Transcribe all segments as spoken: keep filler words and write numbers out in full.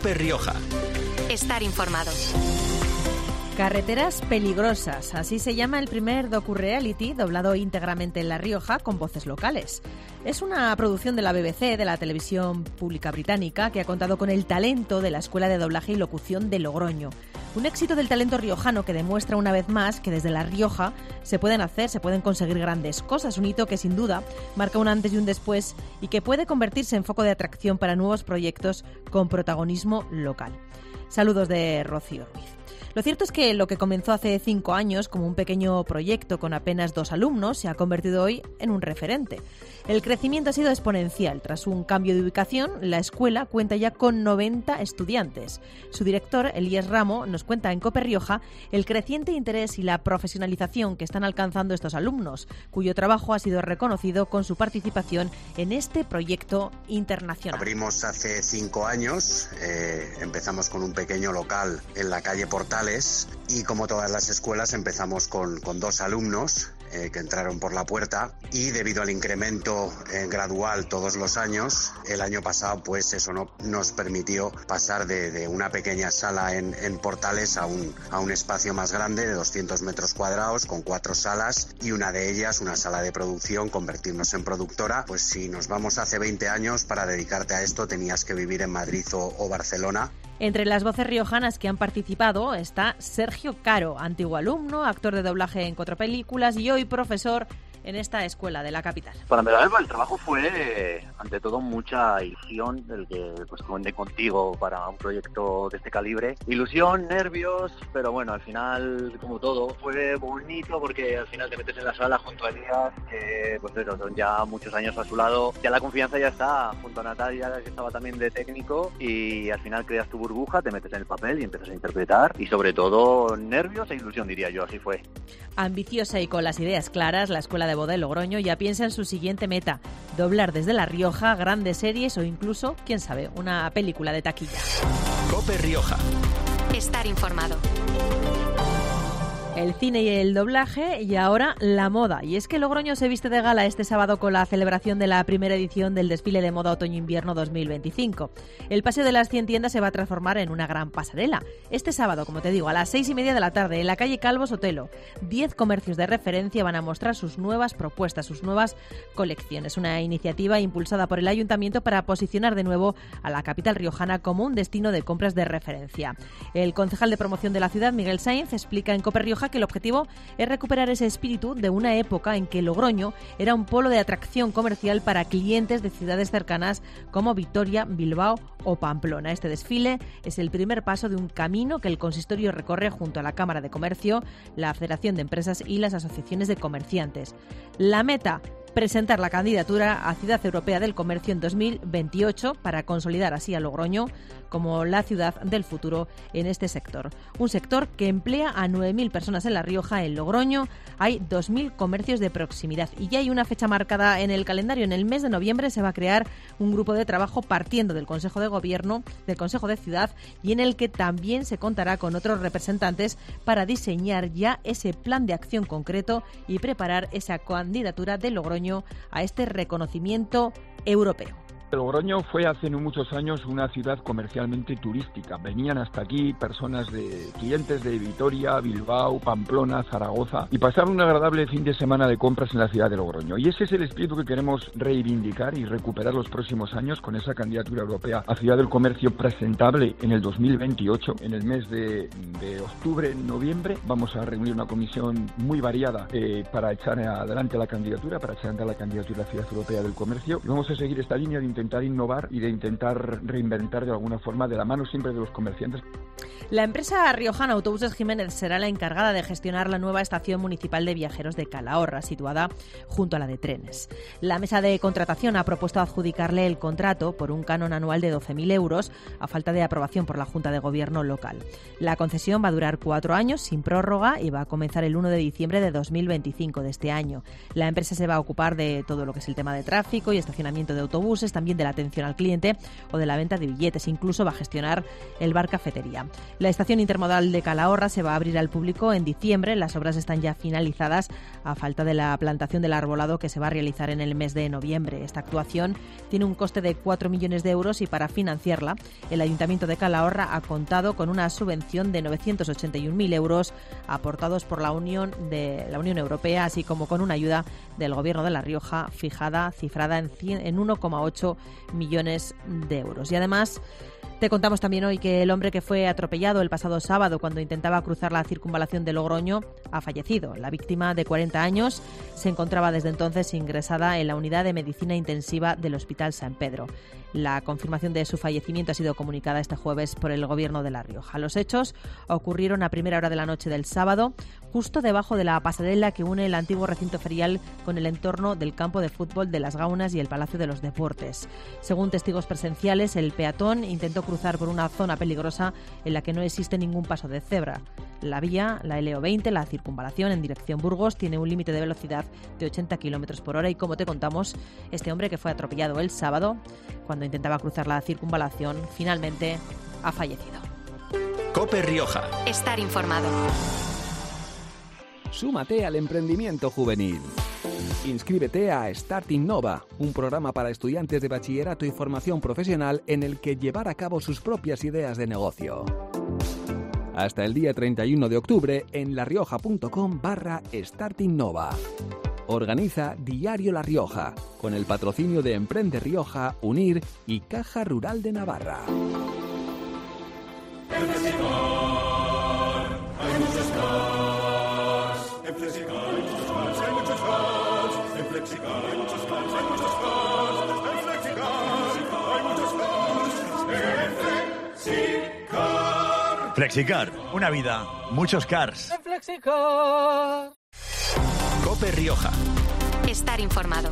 COPE Rioja. Estar informado. Carreteras peligrosas, así se llama el primer docu-reality doblado íntegramente en La Rioja con voces locales. Es una producción de la B B C, de la televisión pública británica, que ha contado con el talento de la Escuela de Doblaje y Locución de Logroño. Un éxito del talento riojano que demuestra una vez más que desde La Rioja se pueden hacer, se pueden conseguir grandes cosas. Un hito que sin duda marca un antes y un después y que puede convertirse en foco de atracción para nuevos proyectos con protagonismo local. Saludos de Rocío Ruiz. Lo cierto es que lo que comenzó hace cinco años como un pequeño proyecto con apenas dos alumnos se ha convertido hoy en un referente. El crecimiento ha sido exponencial. Tras un cambio de ubicación, la escuela cuenta ya con noventa estudiantes. Su director, Elías Ramo, nos cuenta en COPE Rioja el creciente interés y la profesionalización que están alcanzando estos alumnos, cuyo trabajo ha sido reconocido con su participación en este proyecto internacional. Abrimos hace cinco años, eh, empezamos con un pequeño local en la calle Portales y, como todas las escuelas, empezamos con, con dos alumnos eh, que entraron por la puerta, y debido al incremento eh, gradual todos los años, el año pasado pues eso no nos permitió pasar de, de una pequeña sala en, en Portales a un, a un espacio más grande de doscientos metros cuadrados con cuatro salas, y una de ellas, una sala de producción, convertirnos en productora. Pues si nos vamos hace veinte años, para dedicarte a esto tenías que vivir en Madrid o, o Barcelona. Entre las voces riojanas que han participado está Sergio Caro, antiguo alumno, actor de doblaje en cuatro películas y hoy profesor en esta escuela de la capital. Para empezar, el trabajo fue, ante todo, mucha ilusión, el que pues conté contigo para un proyecto de este calibre. Ilusión, nervios, pero bueno, al final, como todo, fue bonito porque al final te metes en la sala junto a Elías, que pues eso, son ya muchos años a su lado, ya la confianza ya está, junto a Natalia, que estaba también de técnico, y al final creas tu burbuja, te metes en el papel y empiezas a interpretar, y sobre todo nervios e ilusión, diría yo, así fue. Ambiciosa y con las ideas claras, la Escuela de Voz de Logroño ya piensa en su siguiente meta: doblar desde La Rioja grandes series o incluso, quién sabe, una película de taquilla. COPE Rioja. Estar informado. El cine y el doblaje, y ahora la moda. Y es que Logroño se viste de gala este sábado con la celebración de la primera edición del desfile de moda otoño-invierno dos mil veinticinco. El paseo de las cien tiendas se va a transformar en una gran pasarela. Este sábado, como te digo, a las seis y media de la tarde, en la calle Calvo Sotelo, diez comercios de referencia van a mostrar sus nuevas propuestas, sus nuevas colecciones. Una iniciativa impulsada por el Ayuntamiento para posicionar de nuevo a la capital riojana como un destino de compras de referencia. El concejal de promoción de la ciudad, Miguel Sainz, explica en COPE Rioja que el objetivo es recuperar ese espíritu de una época en que Logroño era un polo de atracción comercial para clientes de ciudades cercanas como Vitoria, Bilbao o Pamplona. Este desfile es el primer paso de un camino que el consistorio recorre junto a la Cámara de Comercio, la Federación de Empresas y las asociaciones de comerciantes. La meta: presentar la candidatura a Ciudad Europea del Comercio en dos mil veintiocho para consolidar así a Logroño como la ciudad del futuro en este sector. Un sector que emplea a nueve mil personas en La Rioja. En Logroño hay dos mil comercios de proximidad y ya hay una fecha marcada en el calendario. En el mes de noviembre se va a crear un grupo de trabajo partiendo del Consejo de Gobierno, del Consejo de Ciudad, y en el que también se contará con otros representantes para diseñar ya ese plan de acción concreto y preparar esa candidatura de Logroño a este reconocimiento europeo. Logroño fue hace no muchos años una ciudad comercialmente turística. Venían hasta aquí personas de clientes de Vitoria, Bilbao, Pamplona, Zaragoza, y pasaron un agradable fin de semana de compras en la ciudad de Logroño. Y ese es el espíritu que queremos reivindicar y recuperar los próximos años con esa candidatura europea a Ciudad del Comercio presentable en el dos mil veintiocho. En el mes de, de octubre, noviembre, vamos a reunir una comisión muy variada eh, para echar adelante la candidatura, para echar adelante la candidatura a Ciudad Europea del Comercio. Y vamos a seguir esta línea de intentar innovar y de intentar reinventar de alguna forma, de la mano siempre de los comerciantes. La empresa riojana Autobuses Jiménez será la encargada de gestionar la nueva estación municipal de viajeros de Calahorra, situada junto a la de trenes. La mesa de contratación ha propuesto adjudicarle el contrato por un canon anual de doce mil euros, a falta de aprobación por la Junta de Gobierno local. La concesión va a durar cuatro años sin prórroga y va a comenzar el uno de diciembre de dos mil veinticinco de este año. La empresa se va a ocupar de todo lo que es el tema de tráfico y estacionamiento de autobuses, también de la atención al cliente o de la venta de billetes. Incluso va a gestionar el bar cafetería. La estación intermodal de Calahorra se va a abrir al público en diciembre. Las obras están ya finalizadas a falta de la plantación del arbolado que se va a realizar en el mes de noviembre. Esta actuación tiene un coste de cuatro millones de euros y para financiarla el Ayuntamiento de Calahorra ha contado con una subvención de novecientos ochenta y un mil euros aportados por la Unión de la Unión Europea, así como con una ayuda del Gobierno de La Rioja fijada, cifrada en, en uno coma ocho millones de euros. Y además te contamos también hoy que el hombre que fue atropellado el pasado sábado cuando intentaba cruzar la circunvalación de Logroño ha fallecido. La víctima, de cuarenta años, se encontraba desde entonces ingresada en la unidad de medicina intensiva del Hospital San Pedro. La confirmación de su fallecimiento ha sido comunicada este jueves por el Gobierno de La Rioja. Los hechos ocurrieron a primera hora de la noche del sábado, justo debajo de la pasarela que une el antiguo recinto ferial con el entorno del campo de fútbol de Las Gaunas y el Palacio de los Deportes. Según testigos presenciales, el peatón intentó cruzar por una zona peligrosa en la que no existe ningún paso de cebra. La vía, la L O veinte, la circunvalación en dirección Burgos, tiene un límite de velocidad de ochenta kilómetros por hora y, como te contamos, este hombre que fue atropellado el sábado cuando intentaba cruzar la circunvalación finalmente ha fallecido. COPE Rioja. Estar informado. Súmate al emprendimiento juvenil. Inscríbete a Start Innova, un programa para estudiantes de bachillerato y formación profesional en el que llevar a cabo sus propias ideas de negocio. Hasta el día treinta y uno de octubre en larioja.com barra Start Innova. Organiza Diario La Rioja, con el patrocinio de Emprende Rioja, UNIR y Caja Rural de Navarra. En Flexicar hay muchos cars. En Flexicar hay muchos cars, hay muchos cars. En Flexicar hay muchos cars, hay muchos cars. En Flexicar hay muchos cars. En Flexicar. Flexicar, una vida, muchos cars. En Flexicar. COPE Rioja. Estar informado.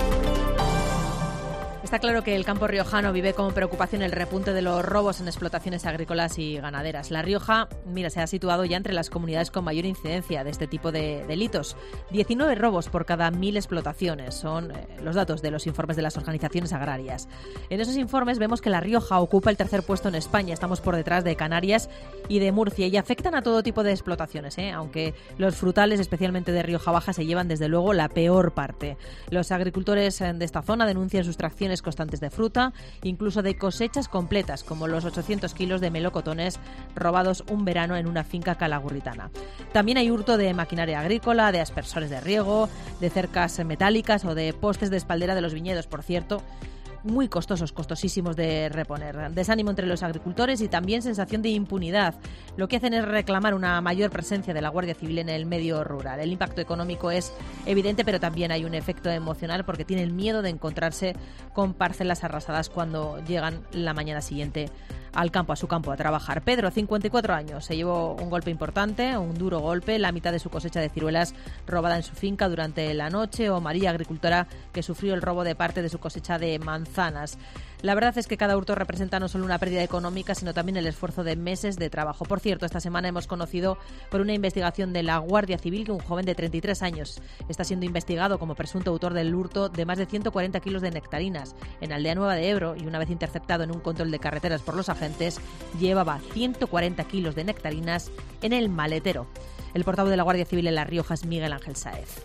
Está claro que el campo riojano vive con preocupación el repunte de los robos en explotaciones agrícolas y ganaderas. La Rioja, mira, se ha situado ya entre las comunidades con mayor incidencia de este tipo de delitos. diecinueve robos por cada mil explotaciones son eh, los datos de los informes de las organizaciones agrarias. En esos informes vemos que La Rioja ocupa el tercer puesto en España. Estamos por detrás de Canarias y de Murcia y afectan a todo tipo de explotaciones, ¿eh? Aunque los frutales, especialmente de Rioja Baja, se llevan desde luego la peor parte. Los agricultores de esta zona denuncian sustracciones constantes de fruta, incluso de cosechas completas, como los ochocientos kilos de melocotones robados un verano en una finca calagurritana. También hay hurto de maquinaria agrícola, de aspersores de riego, de cercas metálicas o de postes de espaldera de los viñedos, por cierto, muy costosos, costosísimos de reponer. Desánimo entre los agricultores y también sensación de impunidad. Lo que hacen es reclamar una mayor presencia de la Guardia Civil en el medio rural. El impacto económico es evidente, pero también hay un efecto emocional porque tienen miedo de encontrarse con parcelas arrasadas cuando llegan la mañana siguiente al campo, a su campo, a trabajar. Pedro, cincuenta y cuatro años, se llevó un golpe importante, un duro golpe, la mitad de su cosecha de ciruelas robada en su finca durante la noche, o María, agricultora, que sufrió el robo de parte de su cosecha de manzanas. La verdad es que cada hurto representa no solo una pérdida económica, sino también el esfuerzo de meses de trabajo. Por cierto, esta semana hemos conocido por una investigación de la Guardia Civil que un joven de treinta y tres años está siendo investigado como presunto autor del hurto de más de ciento cuarenta kilos de nectarinas en Aldea Nueva de Ebro, y una vez interceptado en un control de carreteras por los agentes, llevaba ciento cuarenta kilos de nectarinas en el maletero. El portavoz de la Guardia Civil en La Rioja es Miguel Ángel Sáez.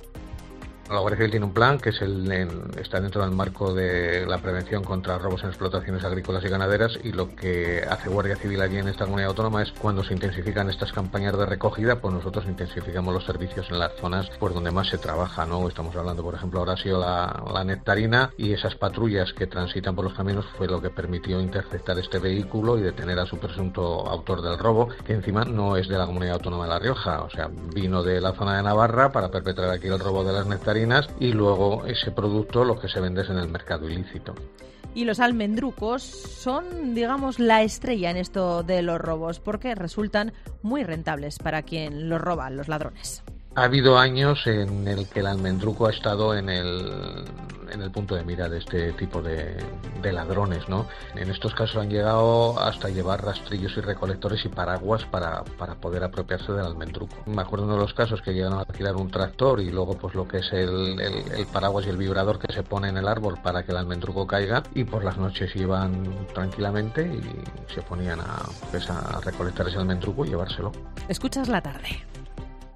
La Guardia Civil tiene un plan que es el, el, está dentro del marco de la prevención contra robos en explotaciones agrícolas y ganaderas, y lo que hace Guardia Civil allí en esta comunidad autónoma es, cuando se intensifican estas campañas de recogida, pues nosotros intensificamos los servicios en las zonas pues donde más se trabaja, ¿no? Estamos hablando, por ejemplo, ahora ha sido la, la nectarina, y esas patrullas que transitan por los caminos fue lo que permitió interceptar este vehículo y detener a su presunto autor del robo, que encima no es de la comunidad autónoma de La Rioja, o sea, vino de la zona de Navarra para perpetrar aquí el robo de las nectarinas, y luego ese producto lo que se vende es en el mercado ilícito. Y los almendrucos son, digamos, la estrella en esto de los robos, porque resultan muy rentables para quien los roba, los ladrones. Ha habido años en el que el almendruco ha estado en el en el punto de mira de este tipo de, de ladrones, ¿no? En estos casos han llegado hasta llevar rastrillos y recolectores y paraguas para, para poder apropiarse del almendruco. Me acuerdo de uno de los casos que llegaron a alquilar un tractor y luego pues lo que es el, el, el paraguas y el vibrador que se pone en el árbol para que el almendruco caiga, y por las noches iban tranquilamente y se ponían a, pues, a recolectar ese almendruco y llevárselo. Escuchas la tarde.